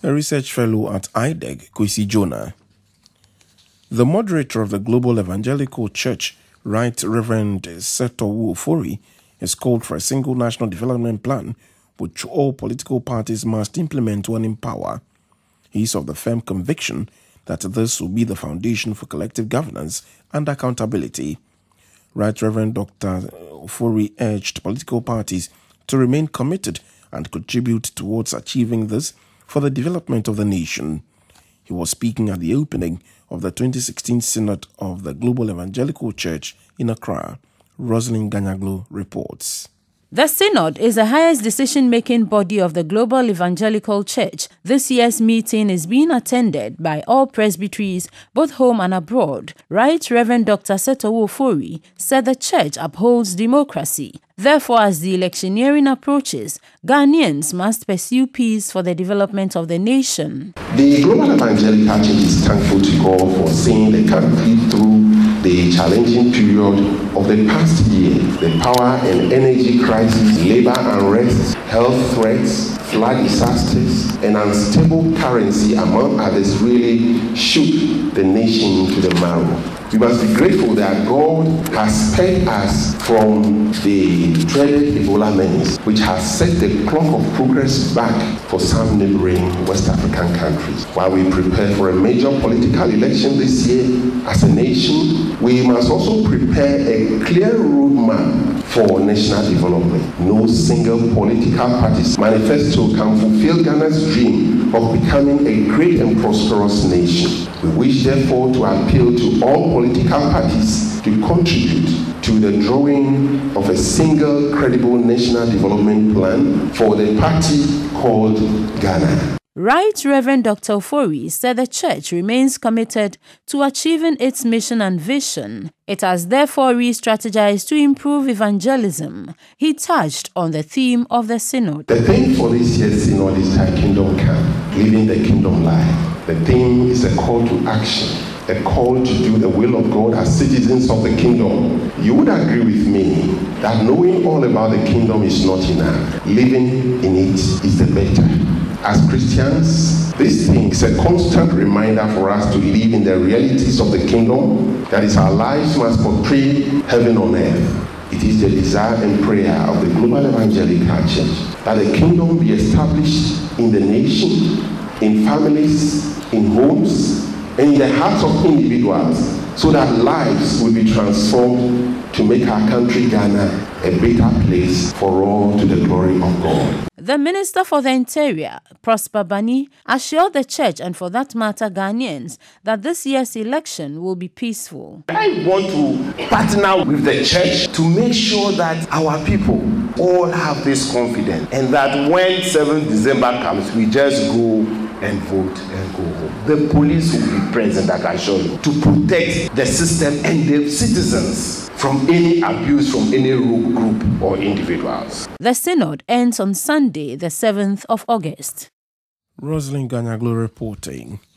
a research fellow at IDEG, Kwesi Jonah. The moderator of the Global Evangelical Church, Right Reverend Setowu Ofori, has called for a single national development plan which all political parties must implement when in power. He is of the firm conviction that this will be the foundation for collective governance and accountability. Right Reverend Dr. Ofori urged political parties to remain committed and contribute towards achieving this for the development of the nation. He was speaking at the opening of the 2016 Synod of the Global Evangelical Church in Accra. Rosalind Ganyaglo reports. The Synod is the highest decision-making body of the Global Evangelical Church. This year's meeting is being attended by all presbyteries, both home and abroad. Right Reverend Dr. Setowu Ofori said the church upholds democracy. Therefore, as the electioneering approaches, Ghanaians must pursue peace for the development of the nation. The Global Evangelical Church is thankful to God for seeing the country through the challenging period of the past year. The power and energy crisis, labor unrest, health threats, flood disasters, and unstable currency, among others, really shook the nation to the marrow. We must be grateful that God has spared us from the dreaded Ebola menace, which has set the clock of progress back for some neighboring West African countries. While we prepare for a major political election this year, as a nation, we must also prepare a clear roadmap for national development. No single political party's manifesto can fulfill Ghana's dream of becoming a great and prosperous nation. We wish, therefore, to appeal to all political parties to contribute to the drawing of a single credible national development plan for the party called Ghana. Right Reverend Dr. Ofori said the church remains committed to achieving its mission and vision. It has therefore re-strategized to improve evangelism. He touched on the theme of the Synod. The theme for this year's Synod is Thy Kingdom Come, Living the Kingdom Life. The theme is a call to action, a call to do the will of God as citizens of the kingdom. You would agree with me that knowing all about the kingdom is not enough. Living in it is the better. As Christians, this thing is a constant reminder for us to live in the realities of the kingdom. That is, our lives must portray heaven on earth. It is the desire and prayer of the Global Evangelical Church that the kingdom be established in the nation, in families, in homes, and in the hearts of individuals, so that lives will be transformed to make our country Ghana a better place for all to the glory of God. The Minister for the Interior, Prosper Bani, assured the church and for that matter Ghanaians that this year's election will be peaceful. I want to partner with the church to make sure that our people all have this confidence and that when 7th December comes, we just go and vote and go home. The police will be present, I can assure you, to protect the system and the citizens from any abuse from any rogue group or individuals. The Synod ends on Sunday, the 7th of August. Rosalind Ganyaglo reporting.